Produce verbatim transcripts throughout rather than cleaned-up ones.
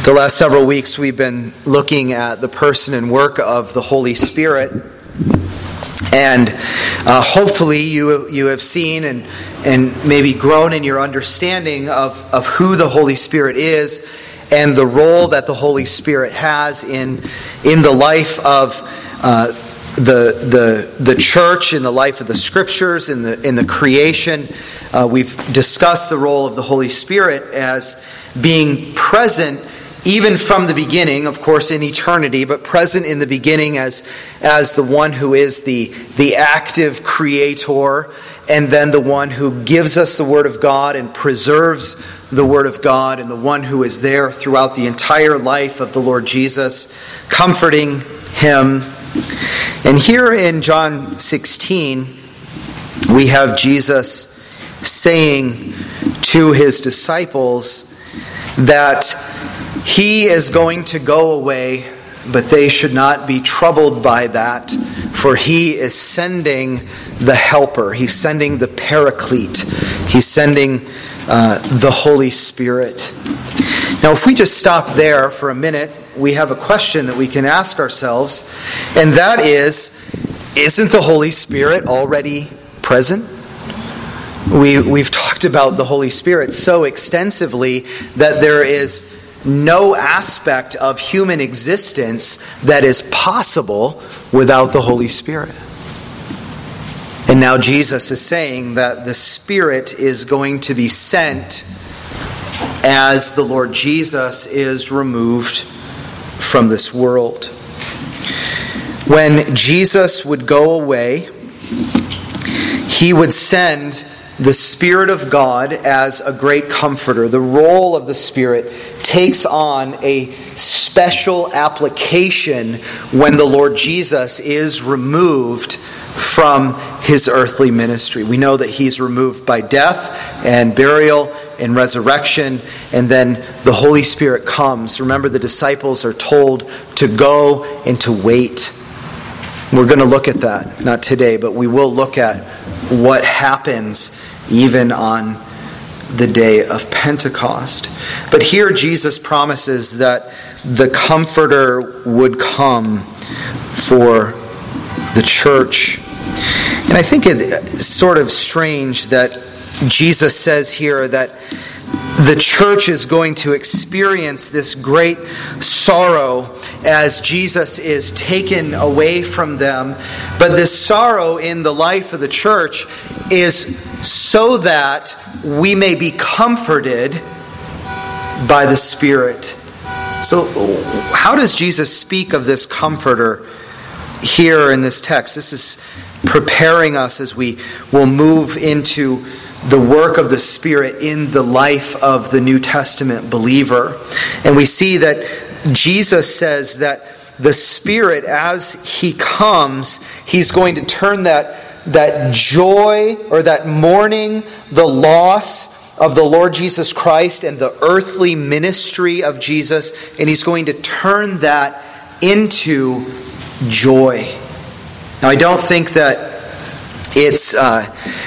The last several weeks we've been looking at the person and work of the Holy Spirit, and uh, hopefully you you have seen and and maybe grown in your understanding of, of who the Holy Spirit is and the role that the Holy Spirit has in in the life of uh, the the the church, in the life of the Scriptures, in the in the creation. Uh, we've discussed the role of the Holy Spirit as being present even from the beginning, of course, in eternity, but present in the beginning as as the one who is the, the active creator, and then the one who gives us the Word of God and preserves the Word of God, and the one who is there throughout the entire life of the Lord Jesus, comforting Him. And here in John sixteen, we have Jesus saying to His disciples that He is going to go away, but they should not be troubled by that, for He is sending the Helper. He's sending the Paraclete. He's sending uh, the Holy Spirit. Now, if we just stop there for a minute, we have a question that we can ask ourselves, and that is, isn't the Holy Spirit already present? We, we've talked about the Holy Spirit so extensively that there is no aspect of human existence that is possible without the Holy Spirit. And now Jesus is saying that the Spirit is going to be sent as the Lord Jesus is removed from this world. When Jesus would go away, He would send the Spirit of God as a great comforter. The role of the Spirit takes on a special application when the Lord Jesus is removed from His earthly ministry. We know that He's removed by death and burial and resurrection, and then the Holy Spirit comes. Remember, the disciples are told to go and to wait. We're going to look at that, not today, but we will look at what happens even on the day of Pentecost. But here Jesus promises that the Comforter would come for the church. And I think it's sort of strange that Jesus says here that the church is going to experience this great sorrow as Jesus is taken away from them. But this sorrow in the life of the church is so that we may be comforted by the Spirit. So how does Jesus speak of this comforter here in this text? This is preparing us as we will move into the work of the Spirit in the life of the New Testament believer. And we see that Jesus says that the Spirit, as He comes, He's going to turn that, that joy or that mourning, the loss of the Lord Jesus Christ and the earthly ministry of Jesus, and He's going to turn that into joy. Now, I don't think that it's uh,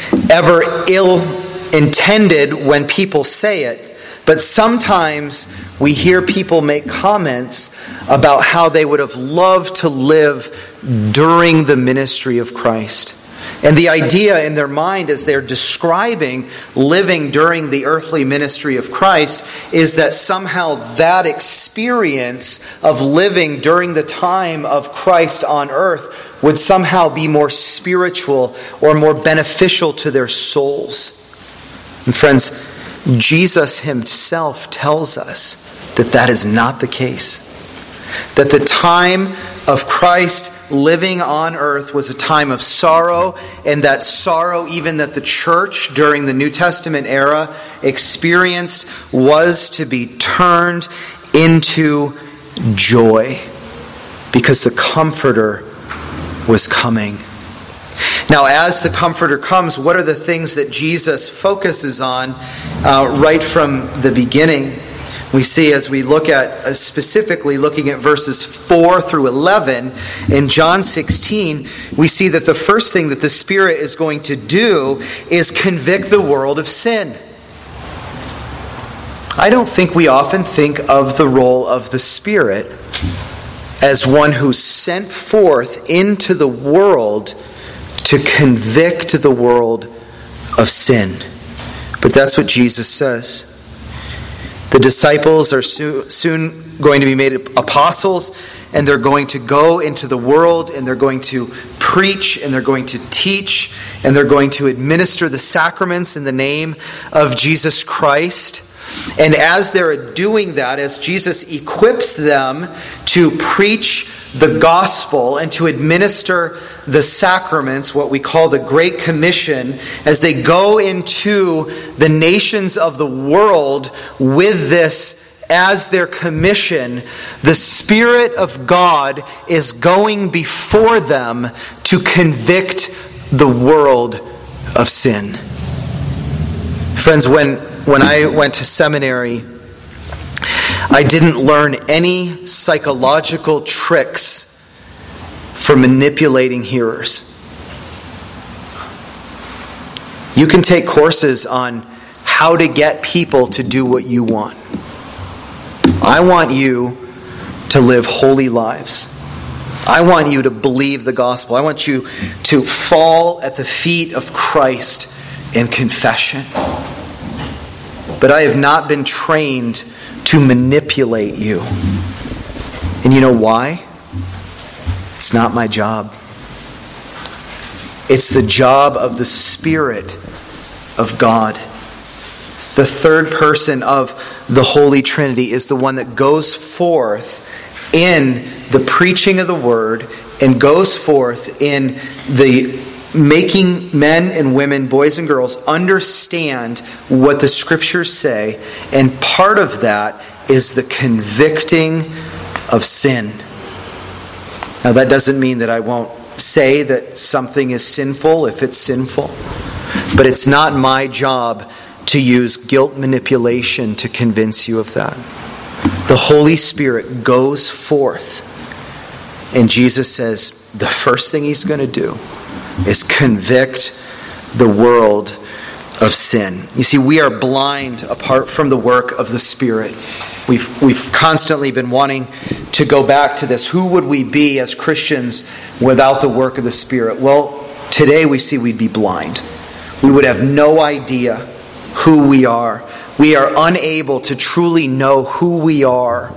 ever ill-intended when people say it, but sometimes we hear people make comments about how they would have loved to live during the ministry of Christ. And the idea in their mind as they're describing living during the earthly ministry of Christ is that somehow that experience of living during the time of Christ on earth would somehow be more spiritual or more beneficial to their souls. And friends, Jesus Himself tells us that that is not the case. That the time of Christ living on earth was a time of sorrow, and that sorrow even that the church during the New Testament era experienced was to be turned into joy because the Comforter was coming. Now, as the Comforter comes, what are the things that Jesus focuses on uh, right from the beginning? We see as we look at, uh, specifically looking at verses four through eleven in John sixteen, we see that the first thing that the Spirit is going to do is convict the world of sin. I don't think we often think of the role of the Spirit as one who's sent forth into the world to convict the world of sin. But that's what Jesus says. The disciples are soon going to be made apostles, and they're going to go into the world, and they're going to preach, and they're going to teach, and they're going to administer the sacraments in the name of Jesus Christ. And as they're doing that, as Jesus equips them to preach the gospel and to administer the sacraments, what we call the Great Commission, as they go into the nations of the world with this as their commission, the Spirit of God is going before them to convict the world of sin. Friends, when, when I went to seminary, I didn't learn any psychological tricks for manipulating hearers. You can take courses on how to get people to do what you want. I want you to live holy lives. I want you to believe the gospel. I want you to fall at the feet of Christ in confession. But I have not been trained to manipulate you. And you know why? It's not my job. It's the job of the Spirit of God. The third person of the Holy Trinity is the one that goes forth in the preaching of the Word and goes forth in the making men and women, boys and girls, understand what the Scriptures say. And part of that is the convicting of sin. Now, that doesn't mean that I won't say that something is sinful if it's sinful. But it's not my job to use guilt manipulation to convince you of that. The Holy Spirit goes forth, and Jesus says the first thing He's going to do is convict the world of sin. You see, we are blind apart from the work of the Spirit. We've, we've constantly been wanting to go back to this. Who would we be as Christians without the work of the Spirit? Well, today we see we'd be blind. We would have no idea who we are. We are unable to truly know who we are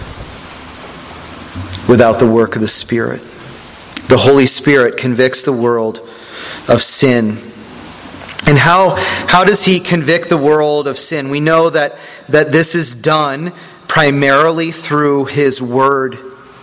without the work of the Spirit. The Holy Spirit convicts the world of sin. And how, how does He convict the world of sin? We know that, that this is done primarily through His Word.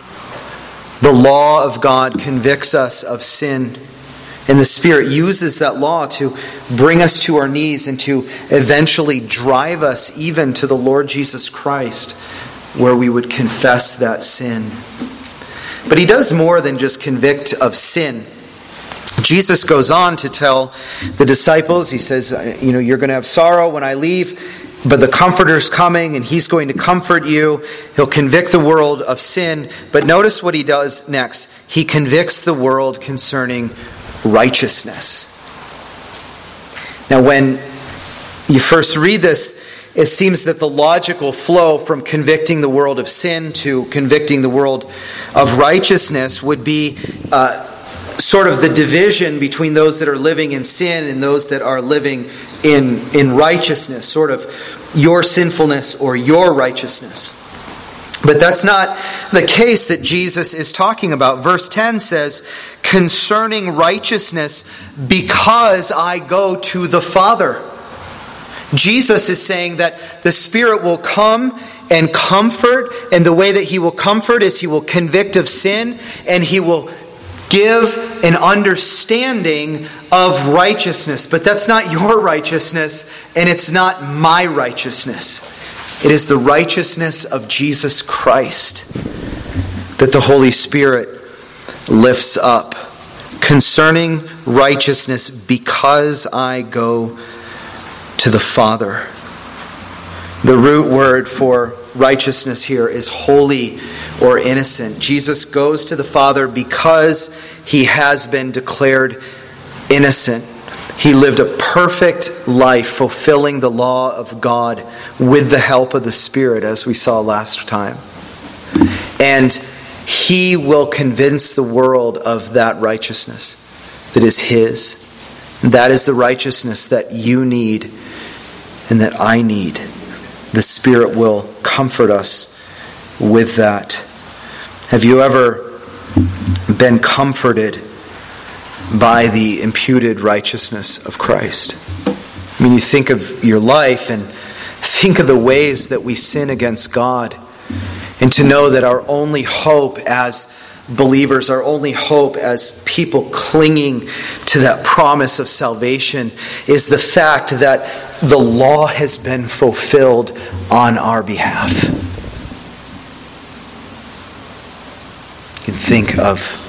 The law of God convicts us of sin. And the Spirit uses that law to bring us to our knees and to eventually drive us even to the Lord Jesus Christ, where we would confess that sin. But He does more than just convict of sin. Jesus goes on to tell the disciples, He says, you know, you're going to have sorrow when I leave, but the Comforter's coming and He's going to comfort you. He'll convict the world of sin. But notice what He does next. He convicts the world concerning righteousness. Now, when you first read this, it seems that the logical flow from convicting the world of sin to convicting the world of righteousness would be uh, sort of the division between those that are living in sin and those that are living in, in righteousness, sort of your sinfulness or your righteousness. But that's not the case that Jesus is talking about. Verse ten says, concerning righteousness, because I go to the Father. Jesus is saying that the Spirit will come and comfort, and the way that He will comfort is He will convict of sin, and He will give an understanding of righteousness. But that's not your righteousness, and it's not my righteousness. It is the righteousness of Jesus Christ that the Holy Spirit lifts up. Concerning righteousness, because I go to the Father. The root word for righteousness here is holy or innocent. Jesus goes to the Father because He has been declared innocent. He lived a perfect life, fulfilling the law of God with the help of the Spirit, as we saw last time. And He will convince the world of that righteousness that is His. That is the righteousness that you need and that I need. The Spirit will comfort us with that. Have you ever been comforted by the imputed righteousness of Christ? I mean, you think of your life and think of the ways that we sin against God, and to know that our only hope as believers, our only hope as people clinging to that promise of salvation is the fact that the law has been fulfilled on our behalf. You can think of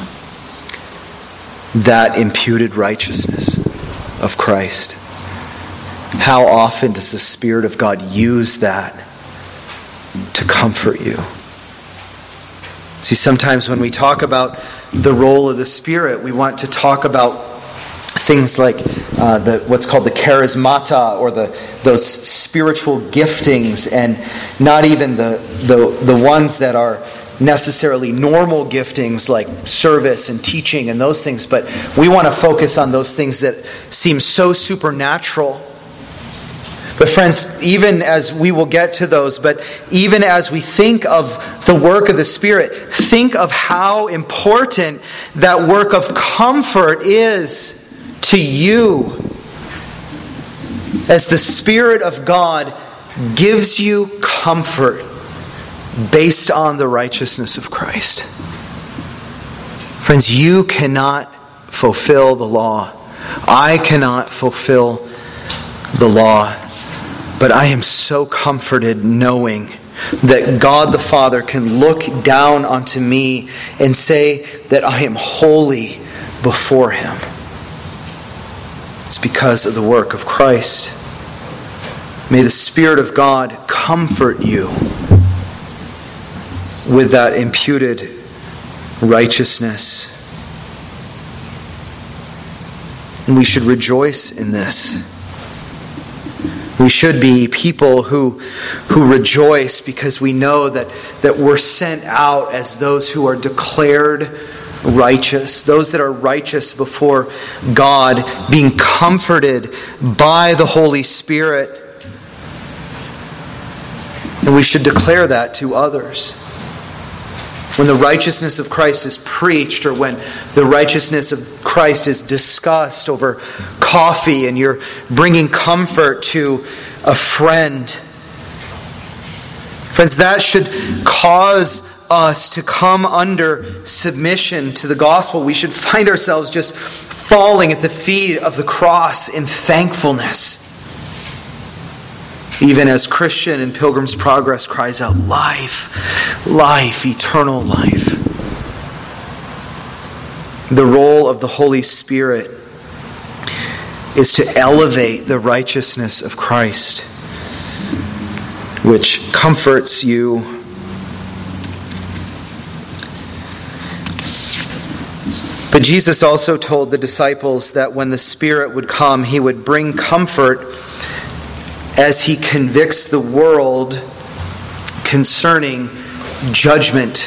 that imputed righteousness of Christ. How often does the Spirit of God use that to comfort you? See, sometimes when we talk about the role of the Spirit, we want to talk about things like uh, the what's called the charismata, or the those spiritual giftings, and not even the the, the ones that are necessarily normal giftings like service and teaching and those things, but we want to focus on those things that seem so supernatural. But friends, even as we will get to those, but even as we think of the work of the Spirit, think of how important that work of comfort is to you, as the Spirit of God gives you comfort based on the righteousness of Christ. Friends, you cannot fulfill the law. I cannot fulfill the law. But I am so comforted knowing that God the Father can look down onto me and say that I am holy before Him. It's because of the work of Christ. May the Spirit of God comfort you with that imputed righteousness. And we should rejoice in this. We should be people who, who rejoice because we know that, that we're sent out as those who are declared righteous, those that are righteous before God, being comforted by the Holy Spirit. And we should declare that to others. When the righteousness of Christ is preached, or when the righteousness of Christ is discussed over coffee and you're bringing comfort to a friend, friends, that should cause us to come under submission to the gospel. We should find ourselves just falling at the feet of the cross in thankfulness. Even as Christian in Pilgrim's Progress cries out, life, life, eternal life. The role of the Holy Spirit is to elevate the righteousness of Christ, which comforts you. But Jesus also told the disciples that when the Spirit would come, He would bring comfort as He convicts the world concerning judgment.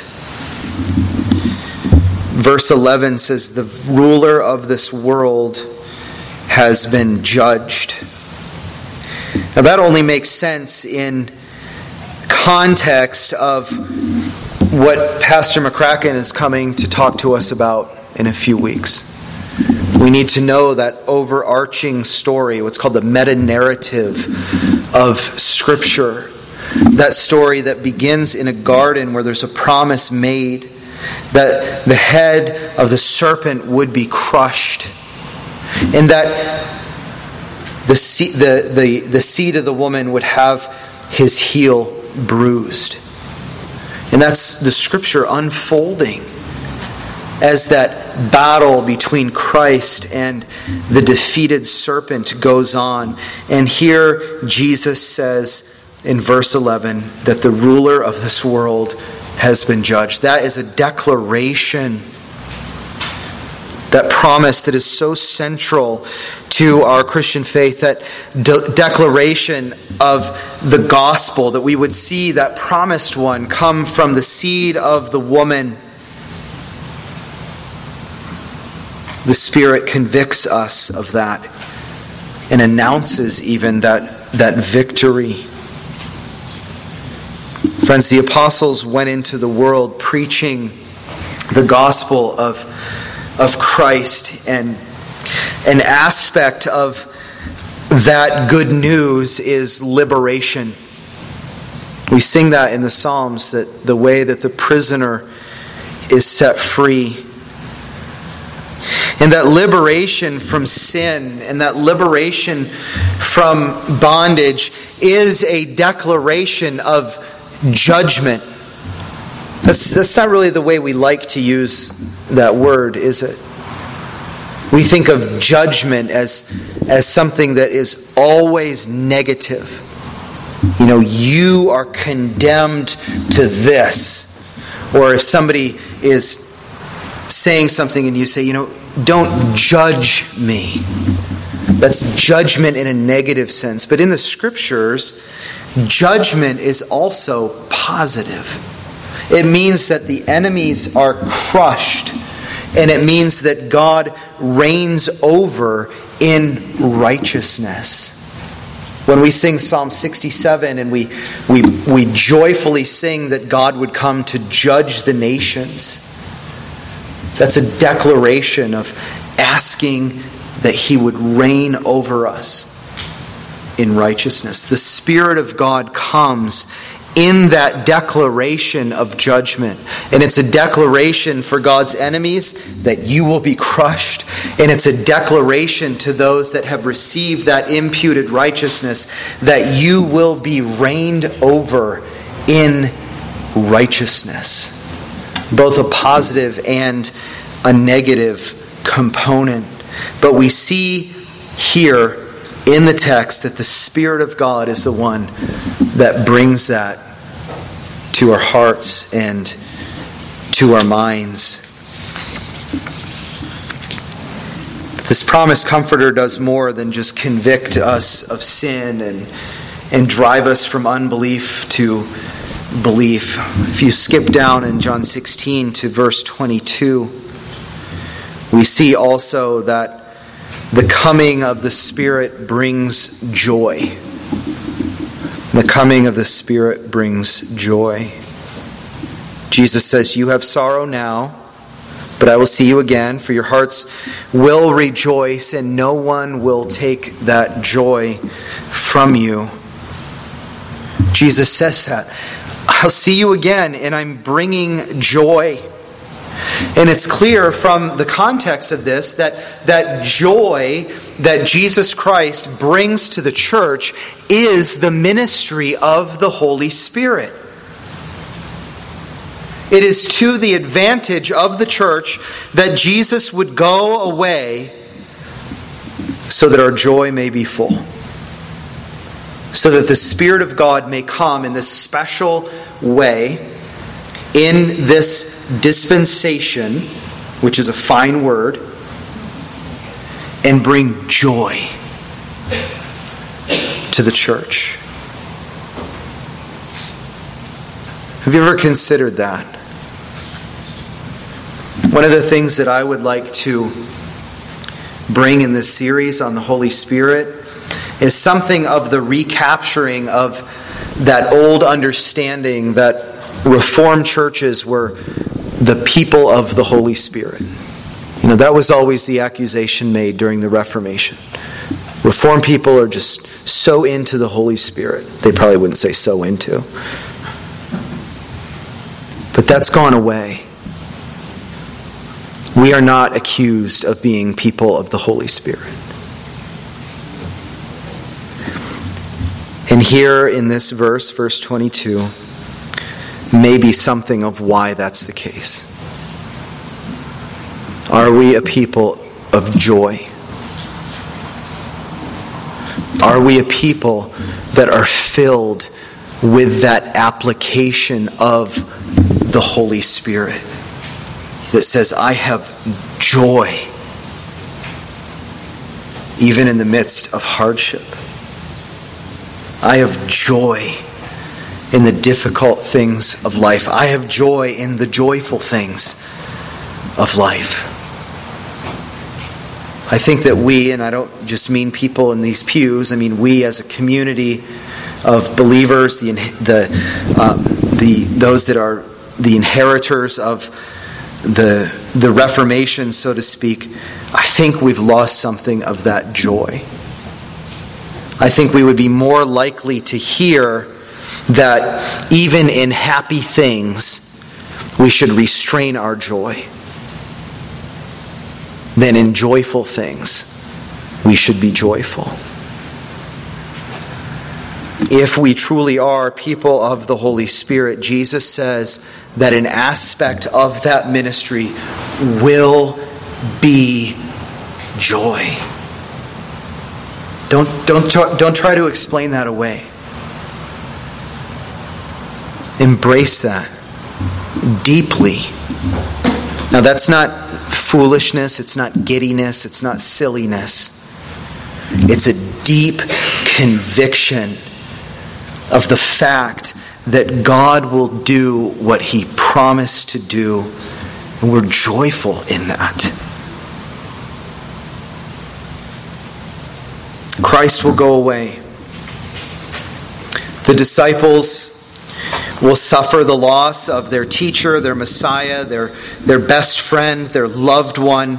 Verse eleven says, the ruler of this world has been judged. Now that only makes sense in context of what Pastor McCracken is coming to talk to us about in a few weeks. We need to know that overarching story, what's called the meta-narrative of Scripture. That story that begins in a garden where there's a promise made that the head of the serpent would be crushed, and that the seed, the, the, the seed of the woman would have his heel bruised. And that's the Scripture unfolding as that battle between Christ and the defeated serpent goes on. And here Jesus says in verse eleven that the ruler of this world has been judged. That is a declaration That promise that is so central to our Christian faith, that de- declaration of the gospel, that we would see that promised one come from the seed of the woman. The Spirit convicts us of that and announces even that, that victory. Friends, the apostles went into the world preaching the gospel of of Christ, and an aspect of that good news is liberation. We sing that in the Psalms, that the way that the prisoner is set free. And that liberation from sin and that liberation from bondage is a declaration of judgment. That's, that's not really the way we like to use that word, is it? We think of judgment as, as something that is always negative. You know, you are condemned to this. Or if somebody is saying something and you say, you know, don't judge me. That's judgment in a negative sense. But in the Scriptures, judgment is also positive. It means that the enemies are crushed, and it means that God reigns over in righteousness. When we sing Psalm sixty-seven and we, we, we joyfully sing that God would come to judge the nations, that's a declaration of asking that He would reign over us in righteousness. The Spirit of God comes in that declaration of judgment. And it's a declaration for God's enemies that you will be crushed. And it's a declaration to those that have received that imputed righteousness that you will be reigned over in righteousness. Both a positive and a negative component. But we see here in the text that the Spirit of God is the one that brings that to our hearts and to our minds. This promised comforter does more than just convict us of sin and, and drive us from unbelief to belief. If you skip down in John sixteen to verse twenty-two, we see also that the coming of the Spirit brings joy. The coming of the Spirit brings joy. Jesus says, you have sorrow now, but I will see you again, for your hearts will rejoice, and no one will take that joy from you. Jesus says that. I'll see you again, and I'm bringing joy. And it's clear from the context of this that that joy that Jesus Christ brings to the church is the ministry of the Holy Spirit. It is to the advantage of the church that Jesus would go away so that our joy may be full. So that the Spirit of God may come in this special way in this dispensation, which is a fine word, and bring joy to the church. Have you ever considered that? One of the things that I would like to bring in this series on the Holy Spirit is something of the recapturing of that old understanding that Reformed churches were the people of the Holy Spirit. You know, that was always the accusation made during the Reformation. Reformed people are just so into the Holy Spirit. They probably wouldn't say so into. But that's gone away. We are not accused of being people of the Holy Spirit. And here in this verse, verse twenty-two, may be something of why that's the case. Are we a people of joy? Are we a people that are filled with that application of the Holy Spirit that says, I have joy even in the midst of hardship. I have joy in the difficult things of life. I have joy in the joyful things of life. I think that we, and I don't just mean people in these pews, I mean we as a community of believers, the the um, the those that are the inheritors of the the Reformation, so to speak, I think we've lost something of that joy. I think we would be more likely to hear that even in happy things, we should restrain our joy, than in joyful things, we should be joyful. If we truly are people of the Holy Spirit, Jesus says that an aspect of that ministry will be joy. Don't, don't, don't try to explain that away. Embrace that deeply. Now that's not foolishness, it's not giddiness, it's not silliness. It's a deep conviction of the fact that God will do what He promised to do, and we're joyful in that. Christ will go away. The disciples will suffer the loss of their teacher, their Messiah, their, their best friend, their loved one.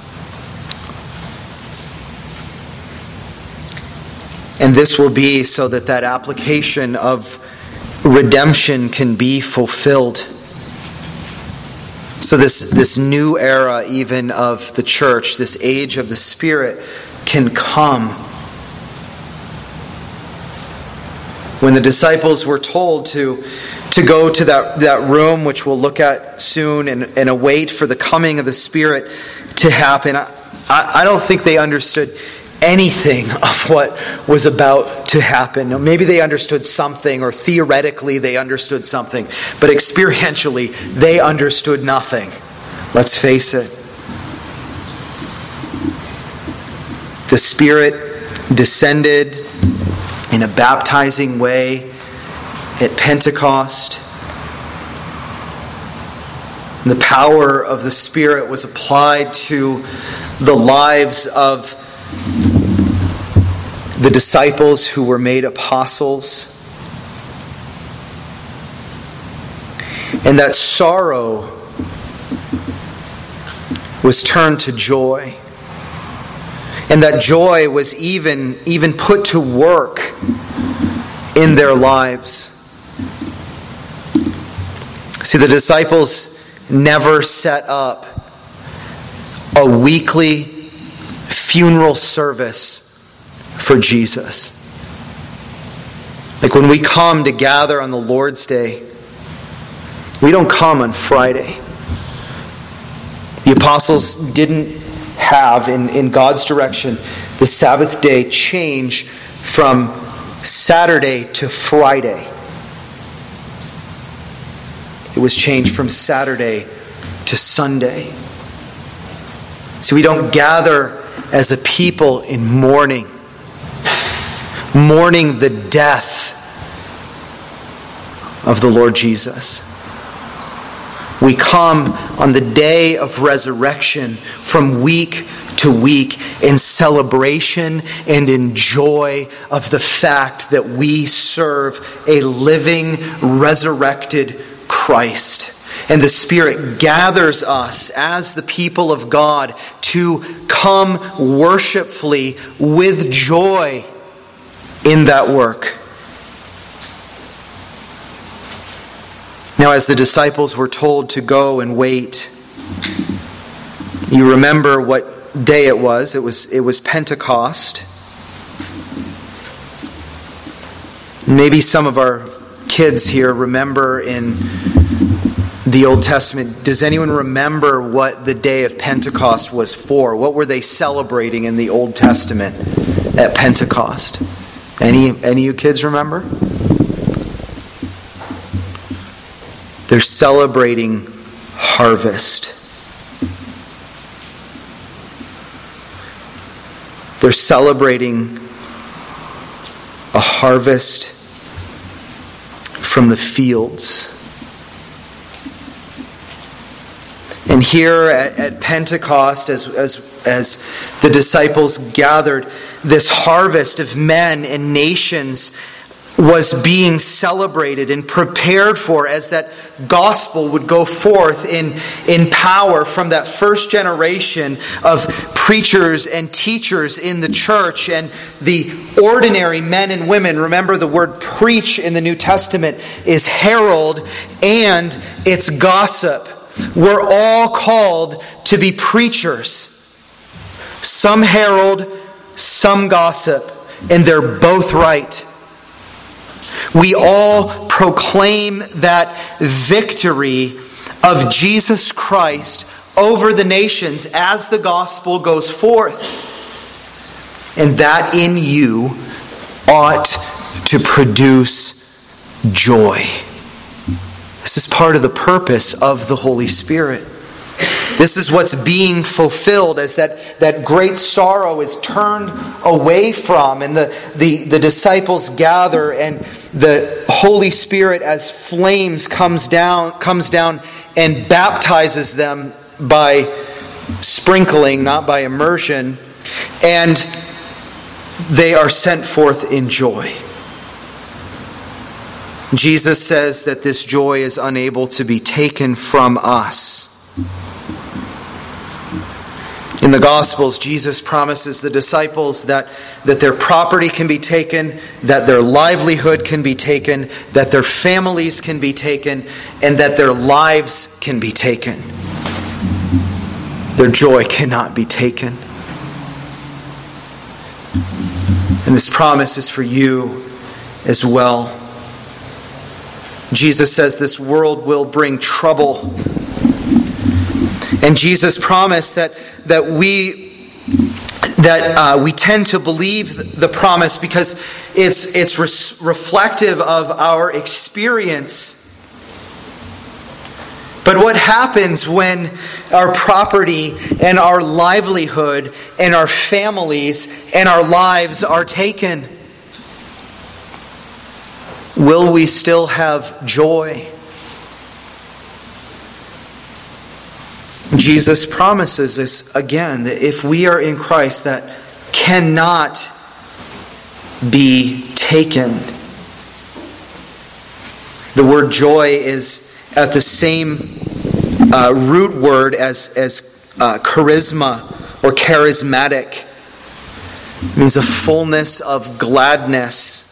And this will be so that that application of redemption can be fulfilled. So this, this new era even of the church, this age of the Spirit, can come. When the disciples were told to, to go to that, that room, which we'll look at soon, and, and await for the coming of the Spirit to happen, I, I don't think they understood anything of what was about to happen. Maybe they understood something, or theoretically they understood something, but experientially they understood nothing. Let's face it. The Spirit descended in a baptizing way at Pentecost. And the power of the Spirit was applied to the lives of the disciples who were made apostles. And that sorrow was turned to joy. And that joy was even, even put to work in their lives. See, the disciples never set up a weekly funeral service for Jesus. Like when we come to gather on the Lord's Day, we don't come on Friday. The apostles didn't have, in, in God's direction, the Sabbath day change from Saturday to Friday. It was changed from Saturday to Sunday. So we don't gather as a people in mourning, mourning the death of the Lord Jesus. We come on the day of resurrection from week to week in celebration and in joy of the fact that we serve a living, resurrected Christ. And the Spirit gathers us as the people of God to come worshipfully with joy in that work. Now, as the disciples were told to go and wait, you remember what day it was. It was, it was Pentecost. Maybe some of our kids here remember in the Old Testament. Does anyone remember what the day of Pentecost was for? What were they celebrating in the Old Testament at Pentecost? Any, any of you kids remember? They're celebrating harvest. They're celebrating a harvest from the fields. And here at, at Pentecost, as, as, as the disciples gathered, this harvest of men and nations was being celebrated and prepared for as that gospel would go forth in, in power from that first generation of preachers and teachers in the church and the ordinary men and women. Remember, the word preach in the New Testament is herald and it's gossip. We're all called to be preachers. Some herald, some gossip, and they're both right. We all proclaim that victory of Jesus Christ over the nations as the gospel goes forth. And that in you ought to produce joy. This is part of the purpose of the Holy Spirit. This is what's being fulfilled as that, that great sorrow is turned away from, and the, the, the disciples gather, and the Holy Spirit as flames comes down, comes down and baptizes them by sprinkling, not by immersion, and they are sent forth in joy. Jesus says that this joy is unable to be taken from us. In the Gospels, Jesus promises the disciples that, that their property can be taken, that their livelihood can be taken, that their families can be taken, and that their lives can be taken. Their joy cannot be taken. And this promise is for you as well. Jesus says this world will bring trouble. And Jesus promised that that we that uh, we tend to believe the promise because it's it's res- reflective of our experience. But what happens when our property and our livelihood and our families and our lives are taken? Will we still have joy? Jesus promises us again that if we are in Christ, that cannot be taken. The word joy is at the same uh, root word as, as uh, charisma or charismatic. It means a fullness of gladness.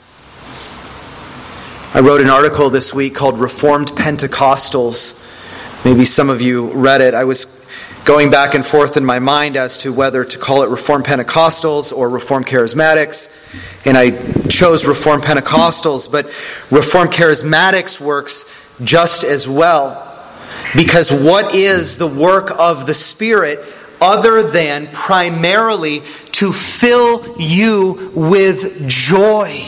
I wrote an article this week called Reformed Pentecostals. Maybe some of you read it. I was going back and forth in my mind as to whether to call it Reformed Pentecostals or Reformed Charismatics. And I chose Reformed Pentecostals, but Reformed Charismatics works just as well. Because what is the work of the Spirit other than primarily to fill you with joy?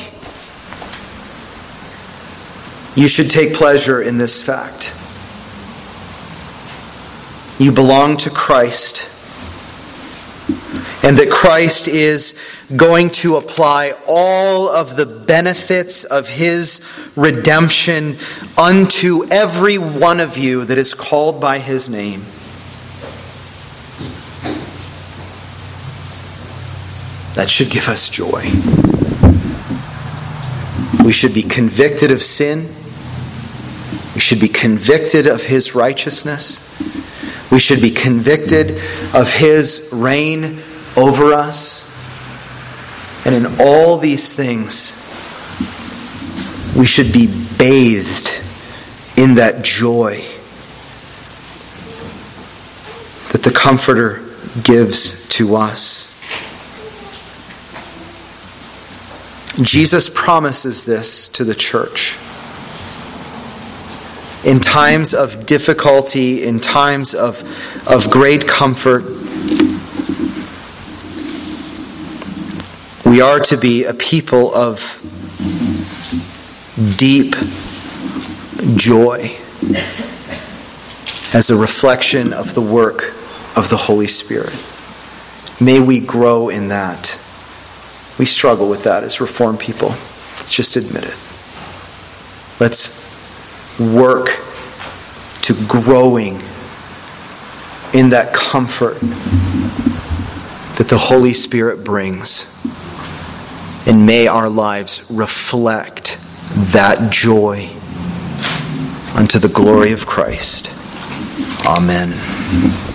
You should take pleasure in this fact. You belong to Christ, and that Christ is going to apply all of the benefits of His redemption unto every one of you that is called by His name. That should give us joy. We should be convicted of sin. We should be convicted of His righteousness. We should be convicted of His reign over us. And in all these things, we should be bathed in that joy that the Comforter gives to us. Jesus promises this to the church. In times of difficulty, in times of, of great comfort, we are to be a people of deep joy as a reflection of the work of the Holy Spirit. May we grow in that We struggle with that as Reformed people. Let's just admit it. Let's work to growing in that comfort that the Holy Spirit brings. And may our lives reflect that joy unto the glory of Christ. Amen.